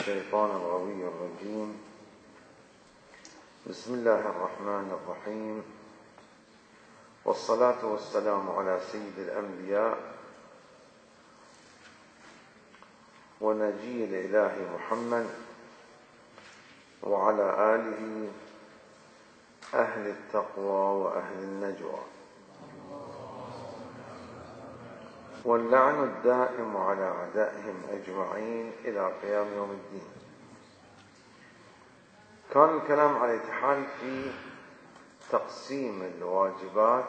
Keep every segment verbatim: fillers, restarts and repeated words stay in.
الشيطان الغوي الرجيم. بسم الله الرحمن الرحيم، والصلاة والسلام على سيد الأنبياء ونجي الإله محمد وعلى آله أهل التقوى وأهل النجوى، واللعن الدائم على أعدائهم أجمعين إلى قيام يوم الدين. كان الكلام على الاتحاد في تقسيم الواجبات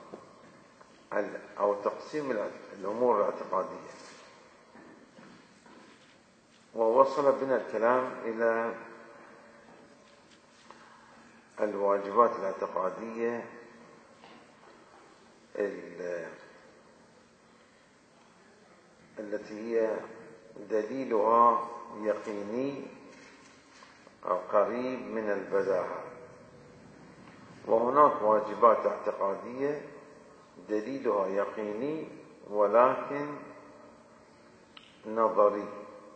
أو تقسيم الأمور الاعتقادية، ووصل بنا الكلام إلى الواجبات الاعتقادية التي هي دليلها يقيني أو قريب من البداهة، وهناك واجبات اعتقادية دليلها يقيني ولكن نظري.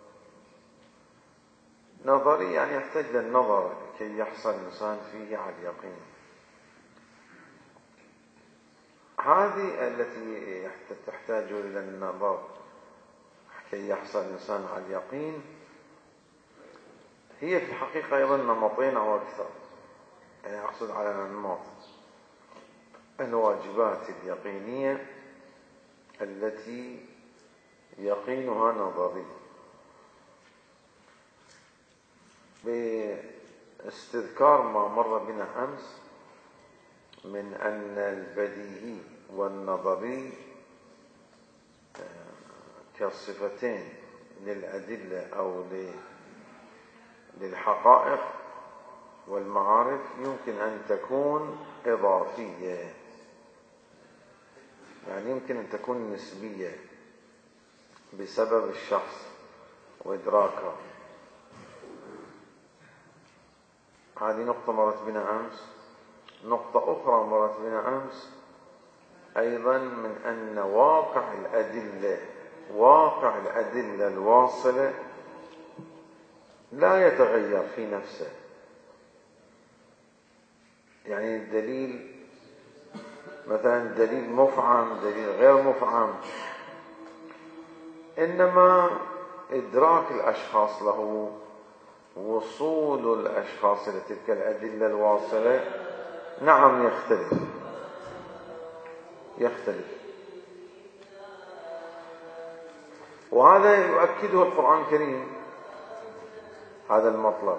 نظري يعني يحتاج للنظر كي يحصل الإنسان فيه على اليقين. هذه التي تحتاج إلى النظر كي يحصل الإنسان على اليقين هي في الحقيقة أيضا نمطين أو أكثر، يعني أقصد على الأنماط الواجبات اليقينية التي يقينها نظري، باستذكار ما مر بنا أمس من أن البديهي والنظري كالصفتين للأدلة أو للحقائق والمعارف يمكن أن تكون إضافية، يعني يمكن أن تكون نسبية بسبب الشخص وإدراكه. هذه نقطة مرت بنا أمس. نقطة أخرى مرت بنا أمس أيضا من أن واقع الأدلة واقع الأدلة الواصلة لا يتغير في نفسه، يعني الدليل مثلا دليل مفعم دليل غير مفعم، إنما إدراك الأشخاص له، وصول الأشخاص إلى تلك الأدلة الواصلة نعم يختلف يختلف وهذا يؤكده القرآن الكريم. هذا المطلب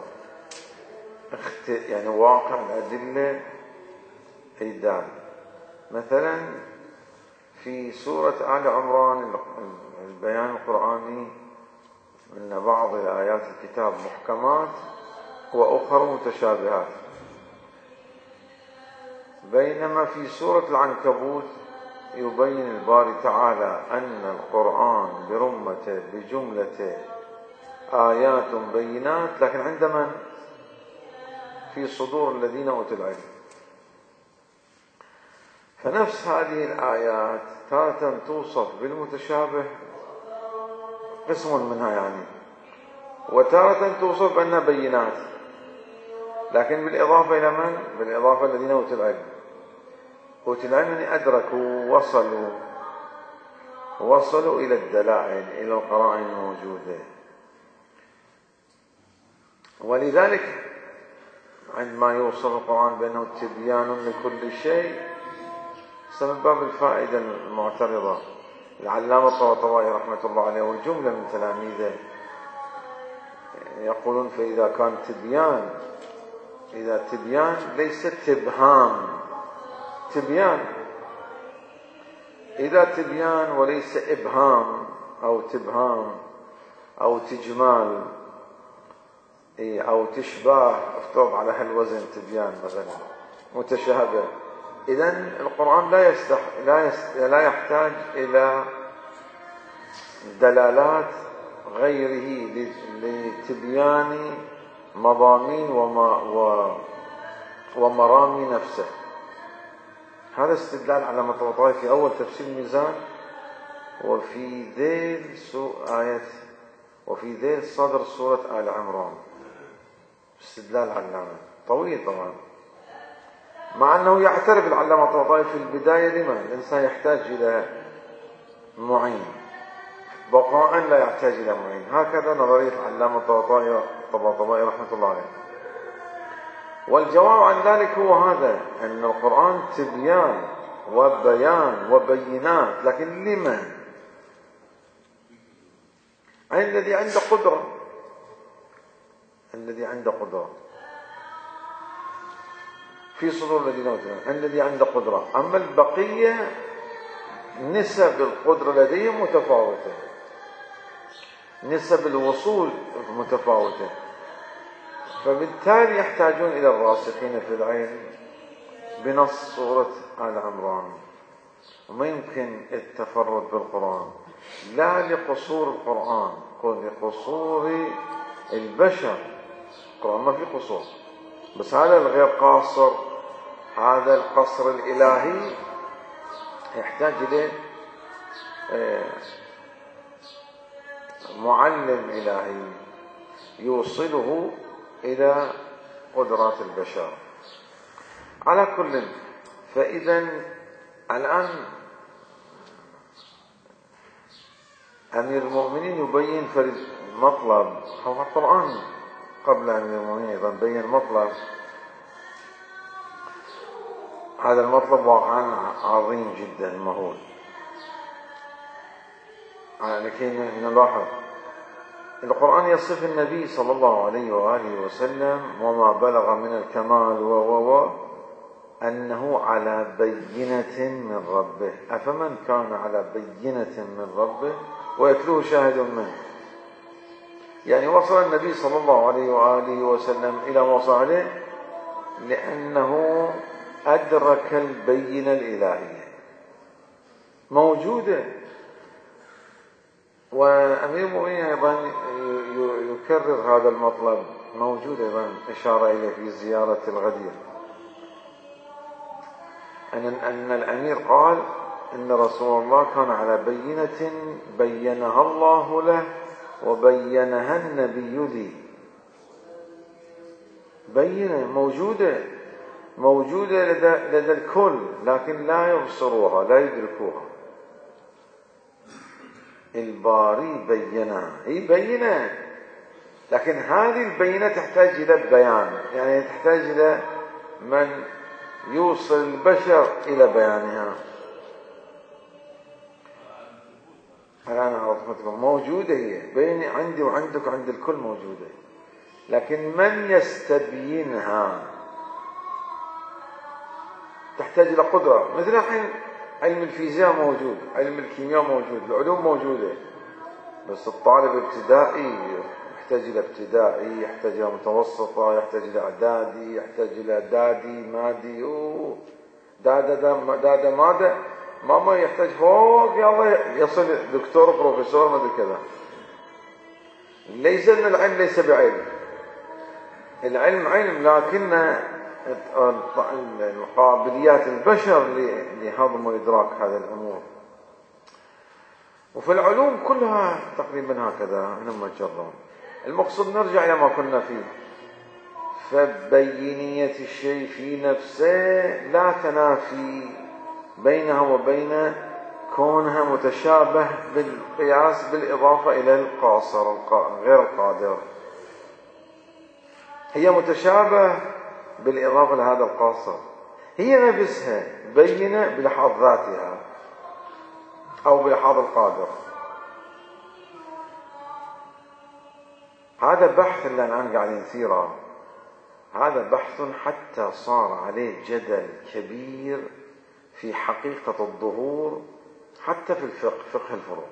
يعني واقع الأدلة أيضا. مثلا في سورة آل عمران البيان القرآني أن بعض آيات الكتاب محكمات وأخر متشابهات، بينما في سورة العنكبوت يبين الباري تعالى أن القرآن برمته بجملته آيات بينات، لكن عند من؟ في صدور الذين أوتوا العلم. فنفس هذه الآيات تارة توصف بالمتشابه قسم منها يعني، وتارة توصف بأنها بينات، لكن بالإضافة إلى من؟ بالإضافة الذين أوتوا العلم. أوتوا العلم يعني أدركوا وصلوا وصلوا إلى الدلائل إلى القرائن الموجودة. ولذلك عندما يوصف القرآن بأنه تبيان لكل شيء سبب باب الفائدة المعترضة، العلامة الطباطبائي رحمة الله عليه والجملة من تلاميذه يقولون فإذا كان تبيان إذا تبيان ليس تبهام، تبيان إذا تبيان وليس إبهام أو تبهام أو تجمال أو تشباه، افترض على هالوزن تبيان مثلا متشابه. إذن القرآن لا يستح... لا, يست... لا يحتاج إلى دلالات غيره لتبيان مضامين وما... و... ومرامي نفسه. هذا استدلال على مطلوبات في أول تفسير الميزان وفي ذيل سوء آية وفي ذيل صدر سورة آل عمران. استدلال علامة طويل طبعا، مع أنه يعترف العلامة الطباطبائي في البداية لما الإنسان يحتاج إلى معين، بقاء لا يحتاج إلى معين. هكذا نظرية العلامة الطباطبائي رحمة الله عليه. والجواب عن ذلك هو هذا، أن القرآن تبيان وبيان وبينات، لكن لمن؟ الذي عنده قدرة، الذي عنده قدرة في صدور الذين اوتوا العلم، الذي عنده قدرة. أما البقية نسب القدرة لديهم متفاوتة، نسب الوصول متفاوتة، فبالتالي يحتاجون إلى الراسخين في العلم بنص سورة آل عمران. وما يمكن التفرد بالقرآن، لا لقصور القرآن، قل لقصور البشر. القرآن ما في قصور، بس هذا الغير قاصر، هذا القصر الإلهي يحتاج إليه معلم إلهي يوصله إلى قدرات البشر. على كل، فإذا الآن أمير المؤمنين يبين فرد مطلب، هو القرآن قبل أمير المؤمنين أيضا بين مطلب. هذا المطلب واقعا عظيم جدا مهول، لكن نلاحظ القرآن يصف النبي صلى الله عليه وآله وسلم وما بلغ من الكمال و و أنه على بينة من ربه. أفمن كان على بينة من ربه ويتلوه شاهد منه، يعني وصل النبي صلى الله عليه وآله وسلم إلى ما وصل عليه لأنه أدرك البينة الإلهية موجودة. وأمير المؤمنين أيضا يكرر هذا المطلب، موجود أيضا إشارة إليه في زيارة الغدير، أن أن الأمير قال إن رسول الله كان على بينة بينها الله له وبينها النبي لي. بينة موجودة، موجودة لدى, لدى الكل، لكن لا يبصروها لا يدركوها. الباري بينها، هي بينة، لكن هذه البينة تحتاج إلى بيان، يعني تحتاج إلى من يوصل البشر إلى بيانها. الآن عرفت لكم موجودة، هي بين عندي وعندك وعند الكل موجودة، لكن من يستبينها تحتاج إلى قدرة. مثل الحين علم الفيزياء موجود، علم الكيمياء موجود، العلوم موجودة، بس الطالب ابتدائي يحتاج إلى ابتدائي، يحتاج إلى متوسطة، يحتاج إلى إعدادي، يحتاج إلى دادي مادي، أوه دادا دا دادا مادا ماما يحتاج فوق يلا يصل دكتور بروفيسور ما ادري كذا. ليس ان العلم ليس بعلم، العلم علم، لكن قابليات البشر لهضم وإدراك هذه الأمور. وفي العلوم كلها تقريبا هكذا لما جربوا. المقصود نرجع إلى ما كنا فيه، فبينية الشيء في نفسه لا تنافي بينها وبين كونها متشابه بالقياس بالإضافة إلى القاصر غير القادر. هي متشابه بالإضافة لهذا القاصر، هي نفسها بينة بلحاظ ذاتها أو بلحاظ القادر. هذا بحث اللي الآن قاعدين نثيره، هذا بحث حتى صار عليه جدل كبير في حقيقة الظهور، حتى في الفقه، فقه الفروع.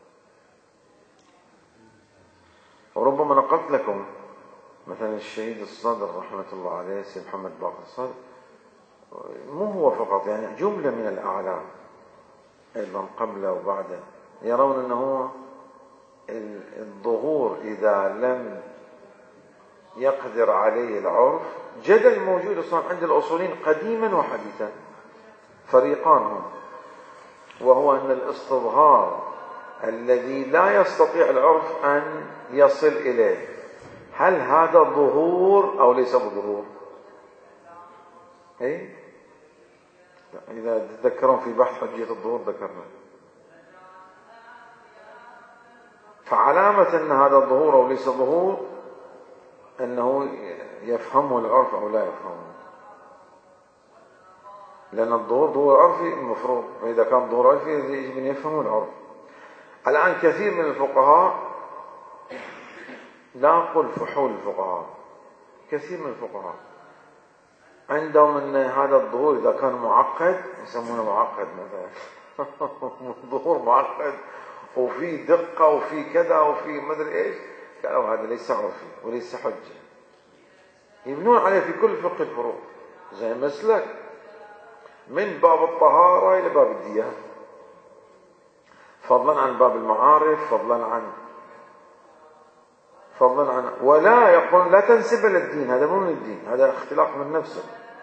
وربما نقلت لكم مثلا الشهيد الصدر رحمة الله عليه سيد محمد باقر الصدر، مو هو فقط، يعني جملة من الأعلام أيضا قبله وبعده يرون أنه الظهور إذا لم يقدر عليه العرف، جدل موجود أصلا عند الأصولين قديما وحديثا، فريقان هم، وهو أن الاستظهار الذي لا يستطيع العرف أن يصل إليه، هل هذا ظهور أو ليس بظهور؟ إيه؟ إذا تذكرون في بحث حجية الظهور ذكرنا. فعلامة أن هذا الظهور أو ليس ظهور أنه يفهمه العرف أو لا يفهمه، لأن الظهور ظهور عرفي المفروض، فإذا كان ظهور عرفي يجب أن يفهمه العرف. الآن كثير من الفقهاء، لا أقول فحول الفقهاء، كثير من الفقهاء عندهم أن هذا الظهور إذا كان معقد يسمونه معقد مثلا ظهور معقد وفي دقة وفي كذا وفي مدري إيش، قالوا هذا ليس عرفي وليس حجة، يبنون عليه في كل فقه الفروع، زي مسلك من باب الطهارة إلى باب الديانة، فضلا عن باب المعارف، فضلا عن فضلا عن ولا يقول لا تنسب إلى الدين، هذا مو من الدين، هذا اختلاق من نفسه.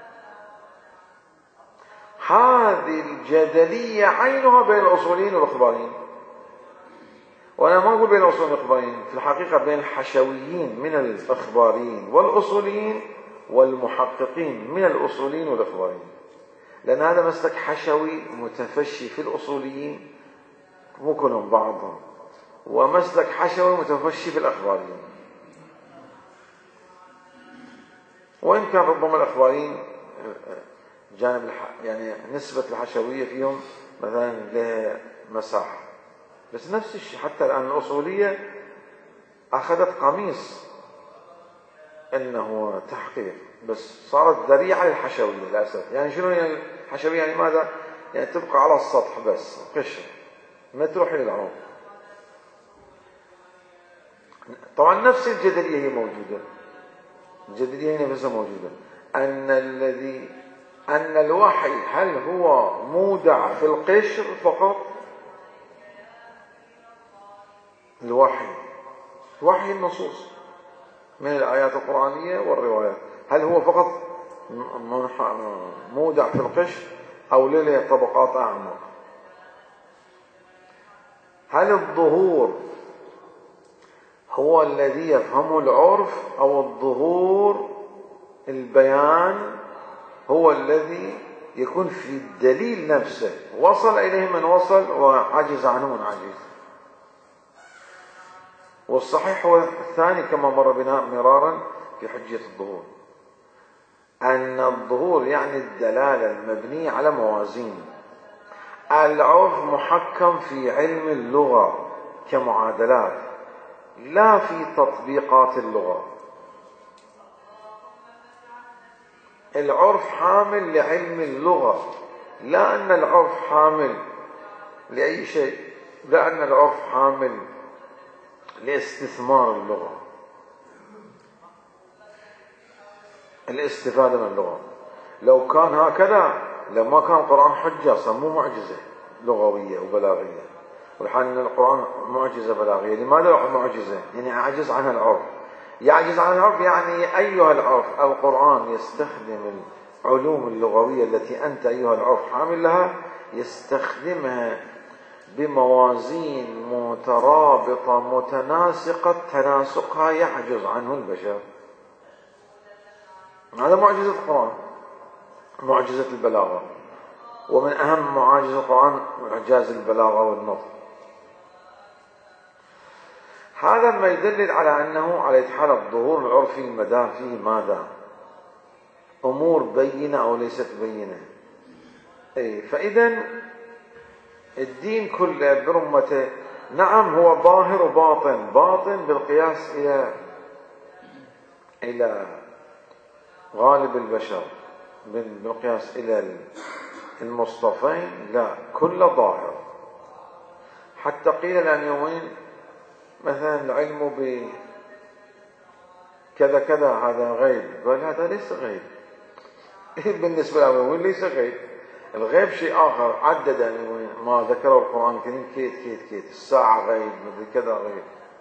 هذه الجدلية عينها بين الأصوليين والإخباريين، وأنا ما أقول بين الأصوليين والإخباريين، في الحقيقة بين الحشويين من الإخباريين والأصوليين والمحققين من الأصوليين والإخباريين، لأن هذا مسلك حشوي متفشي في الأصوليين مو كلهم بعضهم، ومسلك حشوي متفشي في الأخباريين، وإن كان ربما الأخباريين جانب الح... يعني نسبة الحشوية فيهم مثلا له مساحة، بس نفس الشيء حتى الآن الأصولية أخذت قميص أنه تحقيق، بس صارت ذريعة للحشوية للأسف. يعني شنو يعني الحشوية؟ يعني ماذا؟ يعني تبقى على السطح بس قشر، ما تروح للعمق. طبعا نفس الجدلية هي موجودة، الجدلية هي نفسها موجودة، أن الذي أن الوحي هل هو مودع في القشر فقط؟ الوحي وحي النصوص من الآيات القرآنية والروايات، هل هو فقط مودع في القشر أو له طبقات أعمق؟ هل الظهور هو الذي يفهمه العرف أو الظهور البيان هو الذي يكون في الدليل نفسه وصل إليه من وصل وعجز عنه من عجز؟ والصحيح هو الثاني كما مر بنا مرارا في حجية الظهور، أن الظهور يعني الدلالة المبنية على موازين. العرف محكم في علم اللغة كمعادلات، لا في تطبيقات اللغة. العرف حامل لعلم اللغة، لا أن العرف حامل لأي شيء، لا أن العرف حامل لاستثمار اللغة، الاستفادة من اللغة. لو كان هكذا لما كان القرآن حجة، صار معجزة لغوية وبلاغية، والحال القرآن معجزة بلاغية. لماذا معجزة؟ يعني عجز عنها العرف. يعجز عن العرف يعني أيها العرف القرآن يستخدم العلوم اللغوية التي أنت أيها العرف حامل لها، يستخدمها بموازين مترابطة متناسقة تناسقها يعجز عنه البشر. هذا معجزة القرآن، معجزة البلاغة، ومن أهم معاجز القرآن إعجاز البلاغة والنطق. هذا ما يدلل على أنه على حال الظهور العرفي المدام فيه ماذا؟ أمور بينة أو ليست بينة. أي فإذا الدين كله برمته نعم هو ظاهر وباطن، باطن بالقياس إلى إلى غالب البشر، بالقياس إلى المصطفين لا، كله ظاهر. حتى قيل الآن يومين مثلا العلم بكذا كذا هذا غيب، قال هذا ليس غيب بالنسبة للعلمين، ليس غيب. الغيب شيء آخر، عدد يعني ما ذكره القرآن الكريم كيت كيت كيت، الساعة غيب، مثل كذا غيب.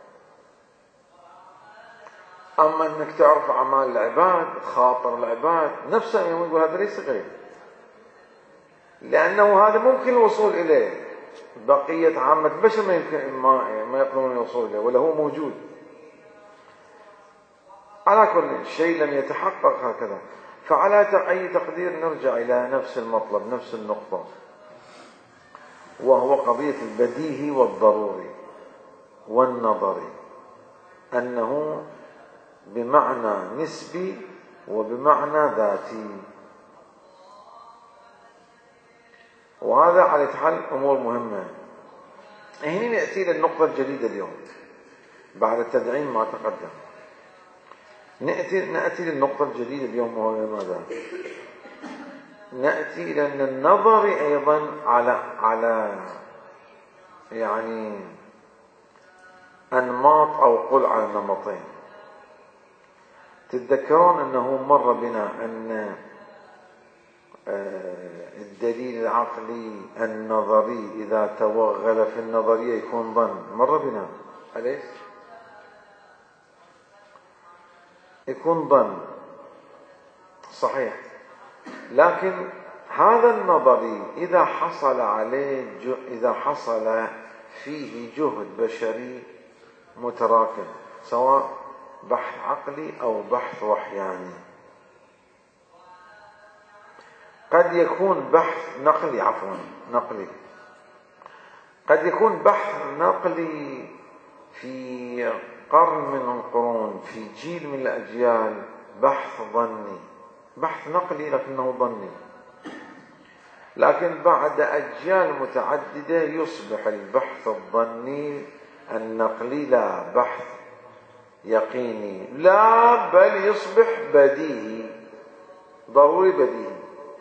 أما أنك تعرف أعمال العباد، خاطر العباد نفسه، يقول هذا ليس غيب، لأنه هذا ممكن الوصول إليه. بقية عامة البشر ما يمكن ما, ما يقدرون يوصلوا إليه ولا هو موجود. على كل شيء لم يتحقق هكذا. فعلى أي تقدير نرجع إلى نفس المطلب، نفس النقطة، وهو قضية البديهي والضروري والنظري، أنه بمعنى نسبي وبمعنى ذاتي. وهذا على حل أمور مهمة. هنا نأتي للنقطة الجديدة اليوم بعد التدعيم ما تقدم. نأتي, نأتي للنقطة الجديدة اليوم، وهو ماذا؟ نأتي إلى أن النظر أيضا على على يعني أنماط، أو قل على نمطين. تتذكرون أنه مر بنا أن الدليل العقلي النظري إذا توغل في النظرية يكون ظن، مر بنا أليس؟ يكون ظن صحيح. لكن هذا النظري إذا حصل عليه إذا حصل فيه جهد بشري متراكم، سواء بحث عقلي أو بحث وحياني، قد يكون بحث نقلي عفوا نقلي قد يكون بحث نقلي في قرن من القرون، في جيل من الأجيال، بحث ظني، بحث نقلي لكنه ظني. لكن بعد أجيال متعددة يصبح البحث الظني النقلي لا بحث يقيني، لا بل يصبح بديهي، ضروري بديهي.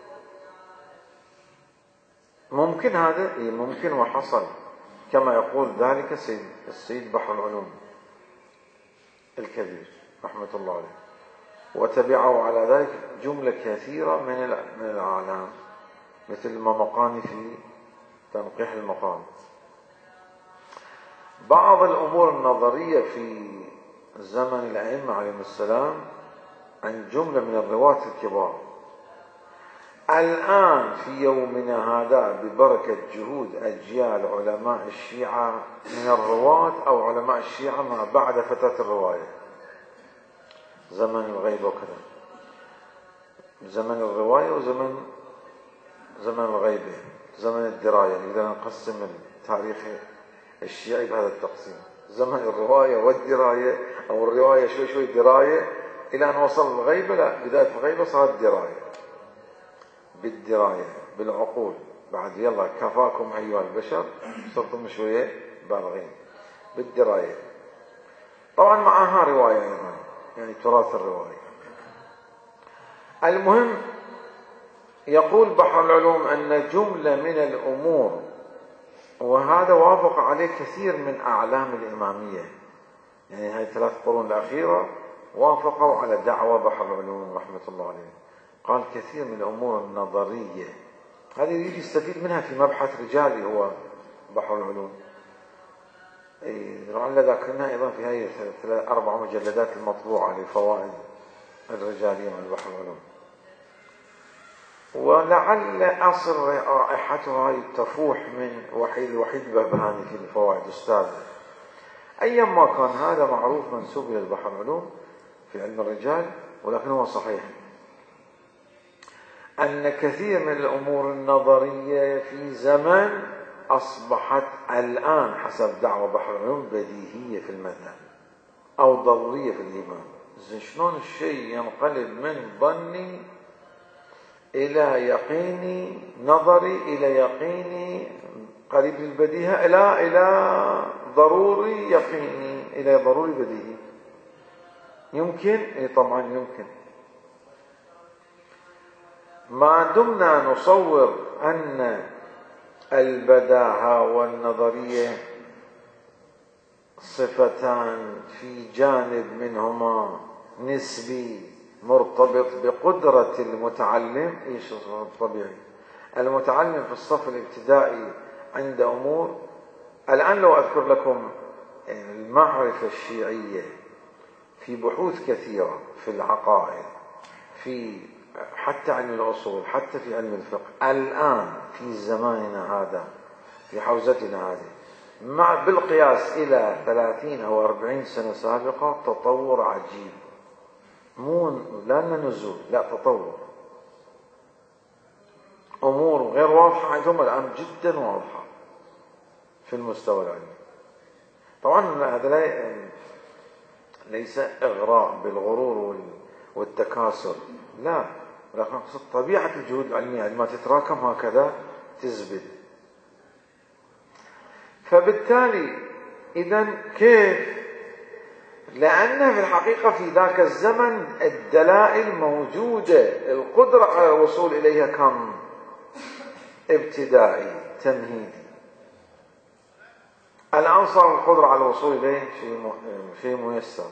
ممكن هذا؟ إيه ممكن، وحصل كما يقول ذلك السيد, السيد بحر العلوم الكبير رحمة الله عليه، وتبعه على ذلك جملة كثيرة من الأعلام مثل الممقاني في تنقيح المقام. بعض الأمور النظرية في زمن الأئمة عليهم السلام عن جملة من الرواة الكبار، الآن في يومنا هذا ببركة جهود أجيال علماء الشيعة من الرواة أو علماء الشيعة ما بعد فترة الرواية، زمن الغيبة وكذا، زمن الرواية وزمن زمن الغيبة، زمن الدراية. نقدر نقسم التاريخ الشيعي بهذا التقسيم: زمن الرواية والدراية، أو الرواية شوي شوي دراية إلى أن وصل الغيبة. لا، بداية الغيبة صارت دراية، بالدراية بالعقول. بعد يلا كفاكم أيها البشر، صرتم شوية بالغين بالدراية. طبعا معها رواية أيضا، يعني تراث الرواية. المهم، يقول بحر العلوم أن جملة من الأمور، وهذا وافق عليه كثير من أعلام الإمامية، يعني هذه الثلاث قرون الأخيرة وافقوا على دعوة بحر العلوم رحمة الله عليه. قال كثير من الأمور النظرية هذه يريد يستفيد منها في مبحث رجالي هو بحر العلوم. لعل ذكرنا أيضا في هذه أربع مجلدات المطبوعة لفوائد الرجالية من بحر العلوم، ولعل أصل رائحتها تفوح من وحيد الوحيد البهبهاني في الفوائد أستاذ. أيما كان هذا معروف منسوب إلى البحر العلوم في علم الرجال، ولكن هو صحيح أن كثير من الأمور النظرية في زمن أصبحت الآن حسب دعوة بحر العلوم بديهية في المذهب أو ضرورية في الإيمان. زين شلون الشيء ينقلب من ظني إلى يقيني نظري إلى يقيني قريب للبديهة إلى إلى ضروري يقيني إلى ضروري بديهي؟ يمكن؟ إيه طبعا يمكن، ما دمنا نصور أن البداهة والنظرية صفتان في جانب منهما نسبي مرتبط بقدرة المتعلم. إيش طبيعي؟ المتعلم في الصف الابتدائي عند أمور. الآن لو أذكر لكم المعرفة الشيعية في بحوث كثيرة في العقائد، في حتى علم الأصول، حتى في علم الفقه، الآن في زماننا هذا في حوزتنا هذه، مع بالقياس إلى ثلاثين أو أربعين سنة سابقة تطور عجيب، مو لأن نزول، لا تطور، أمور غير واضحة عندهم الآن جدا واضحة في المستوى العلمي. طبعا هذا ليس إغراء بالغرور والتكاسل، لا، ولكن طبيعة الجهود العلمية لما تتراكم هكذا تزبد. فبالتالي إذن كيف؟ لأن في الحقيقة في ذاك الزمن الدلائل موجودة، القدرة على الوصول إليها كان ابتدائي تمهيدي. الآن صار القدرة على الوصول إليه شيء ميسر.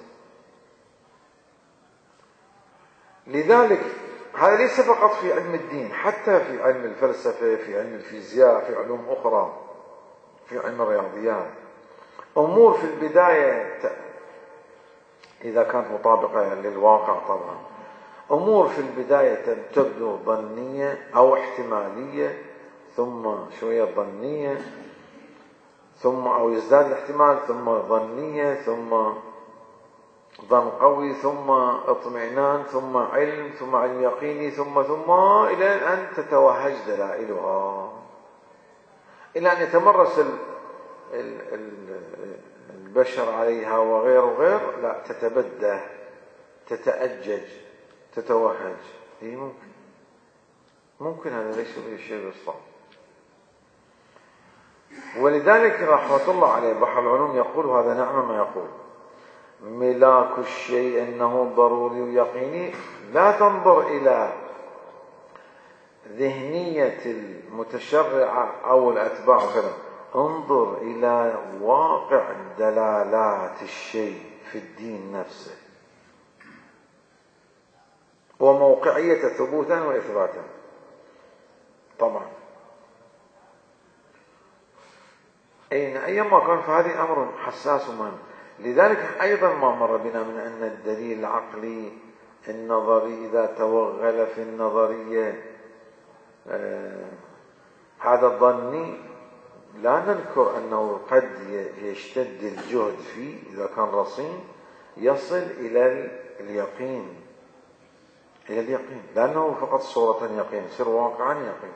لذلك هذا ليس فقط في علم الدين، حتى في علم الفلسفة، في علم الفيزياء، في علوم أخرى، في علم الرياضيات، أمور في البداية إذا كانت مطابقة للواقع طبعا، أمور في البداية تبدو ظنية أو احتمالية، ثم شوية ظنية، ثم أو يزداد الاحتمال، ثم ظنية، ثم ظن قوي، ثم اطمئنان، ثم علم، ثم علم يقيني، ثم ثم إلى أن تتوهج دلائلها، إلى أن يتمرس البشر عليها وغير وغير، لا، تتبدى، تتأجج، تتوهج. إيه ممكن ممكن هذا ليس شيء بالصعب. ولذلك رحمة الله عليه بحر العلوم يقول، هذا نعم ما يقول: ملاك الشيء أنه ضروري ويقيني، لا تنظر إلى ذهنية المتشرعة أو الأتباع كذا، انظر إلى واقع دلالات الشيء في الدين نفسه وموقعية ثبوتا وإثباتا. طبعا أين أيما كان فهذه أمر حساس ومهم. لذلك أيضا ما مر بنا من أن الدليل العقلي النظري إذا توغل في النظرية آه هذا الظني، لا ننكر أنه قد يشتد الجهد فيه إذا كان رصين، يصل إلى اليقين، إلى اليقين، لأنه فقط صورة يقين، يصير واقعا يقين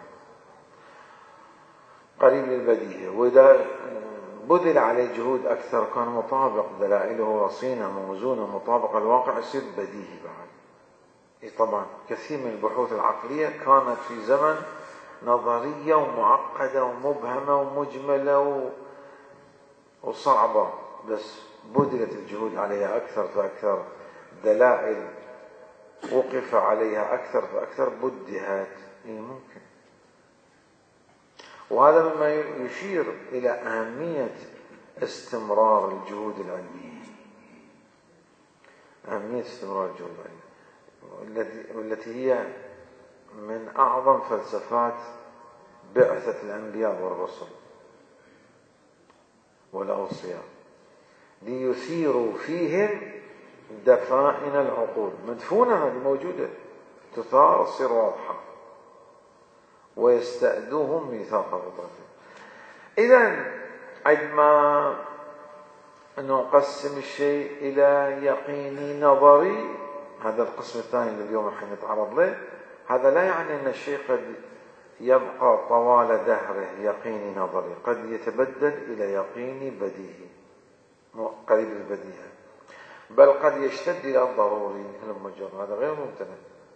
قريب للبديهة. وإذا بذل عليه جهود أكثر كان مطابق، دلائله رصينة موزونة مطابقة الواقع، يصير بديهي بعد. طبعا كثير من البحوث العقلية كانت في زمن نظرية ومعقدة ومبهمة ومجملة وصعبة، بس بذلت الجهود عليها أكثر فأكثر، دلائل وقف عليها أكثر فأكثر، بدهت. إيه ممكن. وهذا مما يشير إلى أهمية استمرار الجهود العلمية، أهمية استمرار الجهود العلمية والتي هي من أعظم فلسفات بعثة الأنبياء والرسل والأوصياء، ليثيروا فيهم دفائن العقول. مدفونة هذه موجودة، تثار تصير واضحة، ويستأذوهم ميثاق بطاقة. إذن عندما نقسم الشيء إلى يقيني نظري، هذا القسم الثاني الذي اليوم نحن نتعرض له، هذا لا يعني أن الشيء قد يبقى طوال دهره يقيني نظري، قد يتبدل إلى يقيني بديهي قريب البديهة، بل قد يشتد إلى الضروري المجرد، هذا غير ممتنع.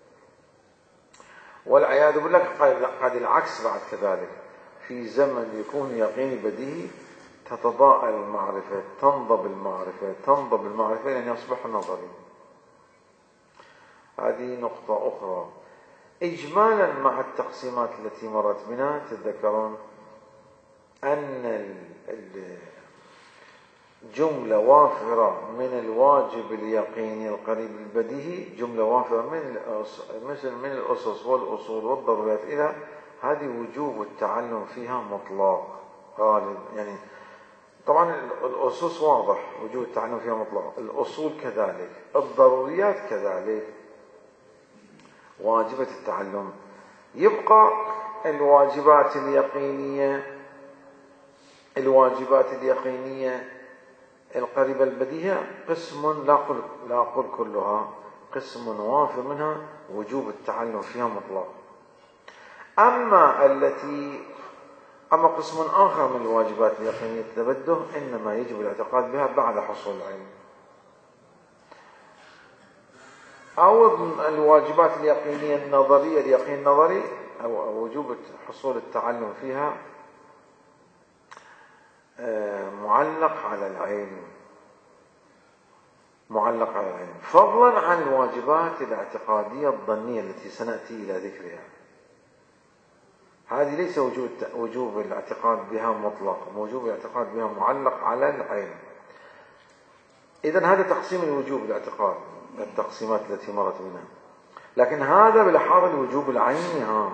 والعياذ بالله قد العكس بعد كذلك، في زمن يكون يقيني بديهي تتضاءل المعرفة، تنضب المعرفة، تنضب المعرفة لأن يصبح نظري. هذه نقطة أخرى. إجمالا مع التقسيمات التي مرت بنا، تذكرون أن جملة وافرة من الواجب اليقيني القريب البديهي، جملة وافرة من مثل من الأسس والأصول والضروريات إلى هذه وجوب التعلم فيها مطلق غالب. يعني طبعا الأسس واضح وجوب التعلم فيها مطلق، الأصول كذلك، الضروريات كذلك واجبة التعلم. يبقى الواجبات اليقينية الواجبات اليقينية القريبة البديهة قسم لا أقول لا أقول كلها، قسم وافر منها وجوب التعلم فيها مطلق. أما التي أما قسم آخر من الواجبات اليقينية التبده إنما يجب الاعتقاد بها بعد حصول العلم. أو الواجبات اليقينية النظرية، اليقين النظري أو وجوب حصول التعلم فيها معلق على العلم، معلق على العلم، فضلا عن الواجبات الاعتقادية الظنية التي سنأتي إلى ذكرها. هذه ليس وجوب وجوب الاعتقاد بها مطلق، وجوب الاعتقاد بها معلق على العلم. إذن هذا تقسيم الوجوب الاعتقاد، التقسيمات التي مرت منها. لكن هذا بلحاظ الوجوب العيني هام.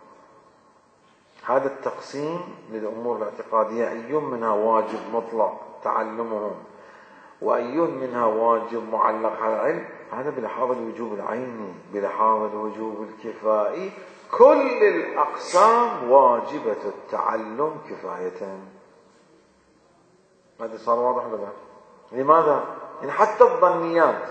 هذا التقسيم للأمور الاعتقادية أي منها واجب مطلق تعلمهم وأي منها واجب معلق على العلم، هذا بلحاظ الوجوب العيني. بلحاظ الوجوب الكفائي كل الأقسام واجبة التعلم كفاية. هذا صار واضح ولا لا؟ لماذا؟ يعني حتى الظنيات،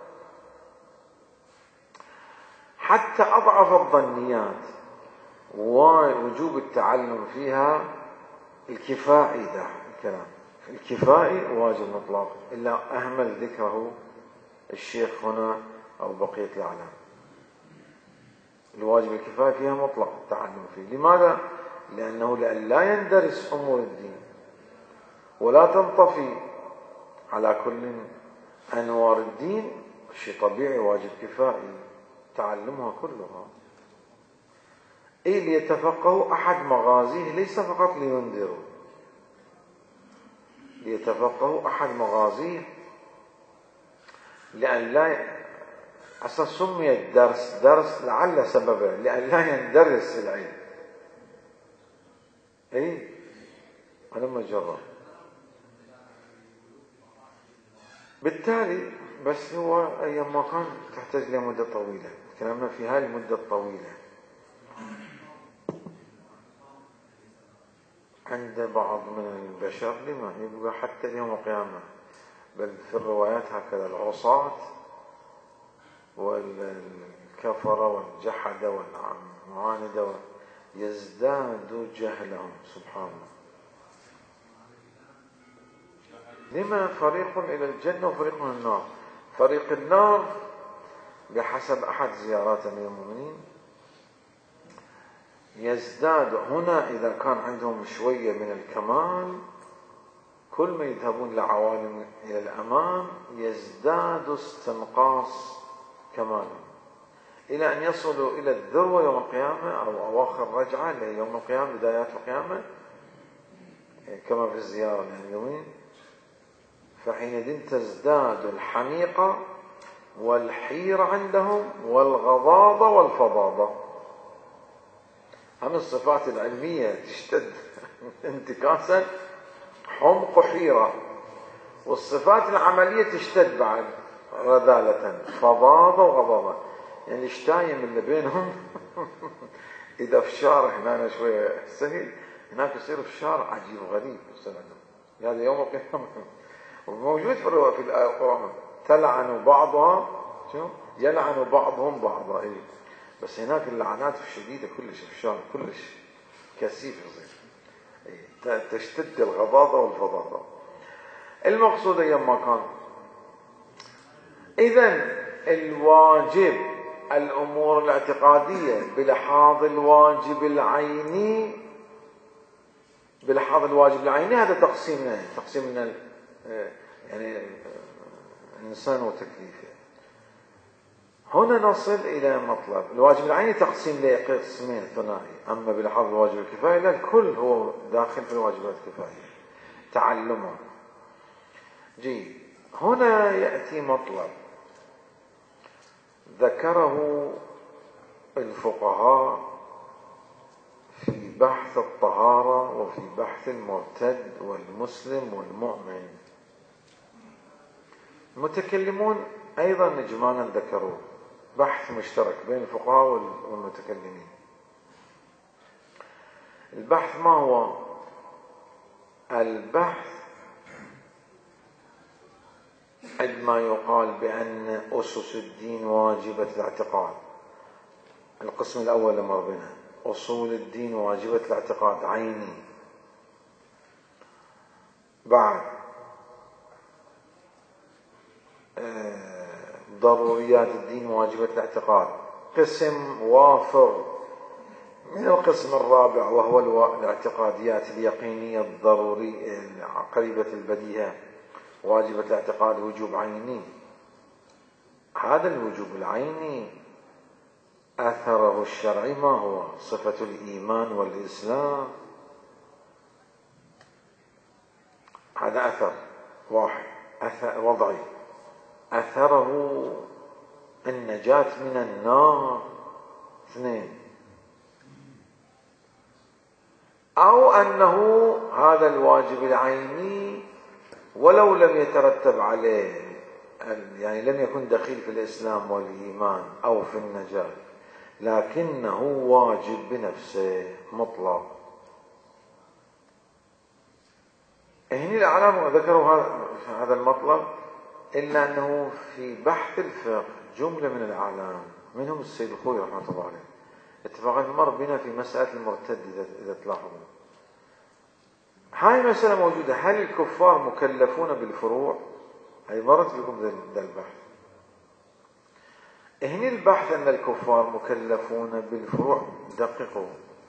حتى أضعف الظنيات ووجوب التعلم فيها الكفائي، ده الكلام الكفائي واجب مطلق، إلا أهمل ذكره الشيخ هنا أو بقية الأعلام. الواجب الكفائي فيها مطلق التعلم فيه. لماذا؟ لأنه لا يندرس أمور الدين ولا تنطفي على كل أنوار الدين، شيء طبيعي واجب كفائي تعلمها كلها. إيه ليتفقهوا أحد مغازيه ليس فقط لينذروا، ليتفقهوا أحد مغازيه لأن لا أصلا سمي الدرس درس لعل سببه لأن لا يندرس العلم. إيه أنا مجرد بالتالي بس هو أيام ما كان تحتاج لمدة طويلة، كلامنا في هذه المدة الطويلة عند بعض من البشر لما يبقى حتى يوم القيامة، بل في الروايات هكذا العصاة والكفر والجحد والمعاند يزداد جهلهم. سبحان الله. لما فريق إلى الجنة وفريق من النار. فريق النار بحسب أحد زيارات أمير المؤمنين يزداد هنا إذا كان عندهم شوية من الكمال، كل ما يذهبون لعوالم إلى الأمام يزداد استنقاص كمالا إلى أن يصلوا إلى الذروة يوم القيامة أو أواخر رجعة اللي هي يوم القيامة، بدايات القيامة كما في الزيارة اليومين. فحينئذ تزداد الحميقة والحيرة عندهم والغضاضة والفظاظة. هم الصفات العلمية تشتد انتكاسا، حمق وحيرة، والصفات العملية تشتد بعد رذالة، فظاظة وغضاضة. يعني اشتايم اللي بينهم إذا فشار هنا شوية سهل، هناك يصير فشار عجيب غريب. هذا يوم القيامة وموجود في القرآن. تلعن بعضها، شو يلعن بعضهم بعضا. إيه؟ بس هناك اللعنات الشديدة كلش فشار، كلش كثيف يصير. إيه؟ تشتد الغضاضة والفظاظة. المقصود أيام ما كان. إذن الواجب الأمور الاعتقادية بلحاظ الواجب العيني، بلحاظ الواجب العيني هذا تقسيمنا تقسيمنا يعني الإنسان وتكليفه. هنا نصل إلى مطلب الواجب العيني تقسيم لقسمين ثنائي. أما بلحاظ الواجب الكفائي لا، الكل هو داخل في الواجبات الكفائية تعلمه. جيد. هنا يأتي مطلب ذكره الفقهاء في بحث الطهارة وفي بحث المرتد والمسلم والمؤمن. المتكلمون أيضا إجمالا ذكروا بحث مشترك بين الفقهاء والمتكلمين. البحث ما هو؟ البحث عندما يقال بأن أسس الدين واجبة الاعتقاد، القسم الأول مر بنا، أصول الدين واجبة الاعتقاد عيني. بعد ضروريات الدين واجبة الاعتقاد، قسم وافر من القسم الرابع وهو الاعتقاديات اليقينية الضرورية قريبة البديهة واجبة الاعتقاد وجوب عيني. هذا الوجوب العيني أثره الشرعي ما هو؟ صفة الإيمان والإسلام، هذا أثر واحد. أثر وضعي، أثره النجاة من النار اثنين، أو أنه هذا الواجب العيني ولو لم يترتب عليه، يعني لم يكن دخيل في الإسلام والإيمان أو في النجاة، لكنه واجب بنفسه مطلق. هنا الأعلام ذكروا هذا المطلب، إلا أنه في بحث الفقه جملة من الأعلام منهم السيد الخوئي رحمة الله عليه اتفاقا مر بنا في مسألة المرتد. إذا تلاحظوا هاي مسألة موجودة، هل الكفار مكلفون بالفروع؟ هاي مرت بكم ذا البحث. هنا البحث أن الكفار مكلفون بالفروع، دققوا،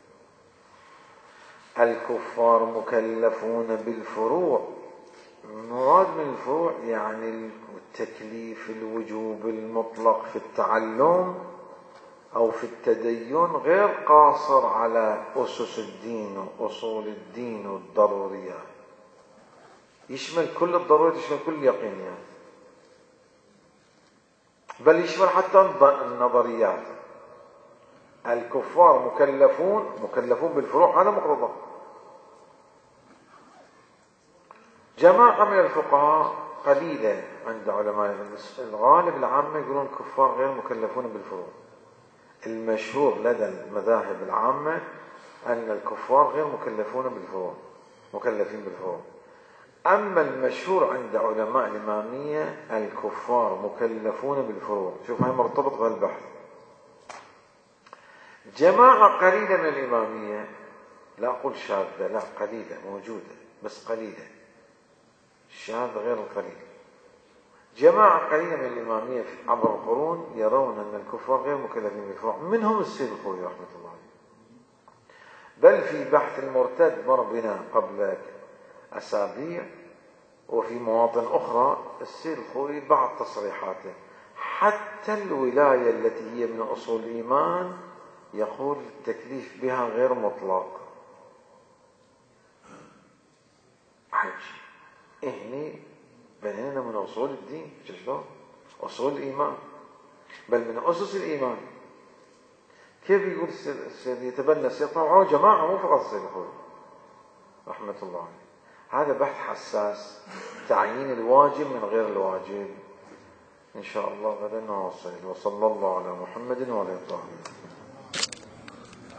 الكفار مكلفون بالفروع، مراد من الفروع يعني التكليف الوجوب المطلق في التعلم أو في التدين، غير قاصر على أسس الدين وأصول الدين والضروريات، يشمل كل الضروريات، يشمل كل اليقينيات، بل يشمل حتى النظريات. الكفار مكلفون مكلفون بالفروع، هذا مقتضى. جماعة من الفقهاء قليلة عند علماء الغالب العامة يقولون الكفار غير مكلفون بالفروع. المشهور لدى المذاهب العامة أن الكفار غير مكلفون بالفروع، مكلفين بالفروع. أما المشهور عند علماء الإمامية الكفار مكلفون بالفروع. شوف هاي مرتبط بالبحث. جماعة قليلة من الإمامية، لا أقول شاذة، لا قليلة موجودة بس قليلة، الشاذ غير القليل. جماعة قليلة من الإمامية عبر القرون يرون أن الكفار غير مكلفين بالفروع، منهم السيد الخوئي رحمة الله عليه. بل في بحث المرتد مر بنا قبل أسابيع وفي مواطن أخرى السيد الخوئي بعض تصريحاته، حتى الولاية التي هي من أصول الإيمان يقول التكليف بها غير مطلق. حاجة إهني بنينا من أصول الدين، شلون؟ أصول الإيمان، بل من أسس الإيمان. كيف يقول السيد يتبنى السيد؟ طبعا جماعة مو فقط السيد الخوئي رحمة الله عليه. هذا بحث حساس، تعيين الواجب من غير الواجب. إن شاء الله غدا نواصل. وصلى الله على محمد وعلى آله وصحبه.